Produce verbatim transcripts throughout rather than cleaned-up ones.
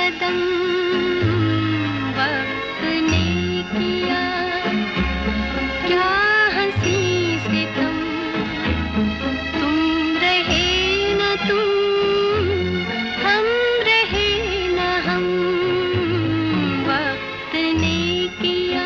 कदम वक्त ने किया, क्या हंसी सितम, तुम रहे न तुम, हम रहे न हम, वक्त ने किया।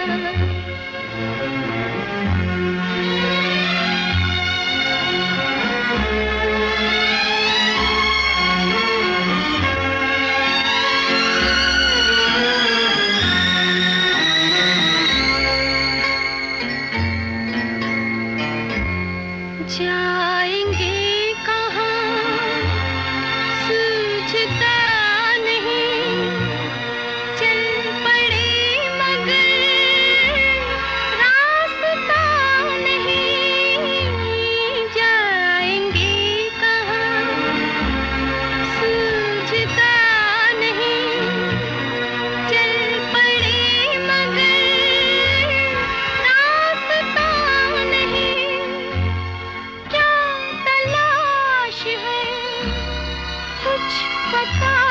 जाएंगे कहाँ सूझता नहीं, चल पड़े मगर रास्ता नहीं। जाएंगे कहाँ सूझता नहीं, चल पड़े मगर रास्ता नहीं। क्या तलाश है कुछ पता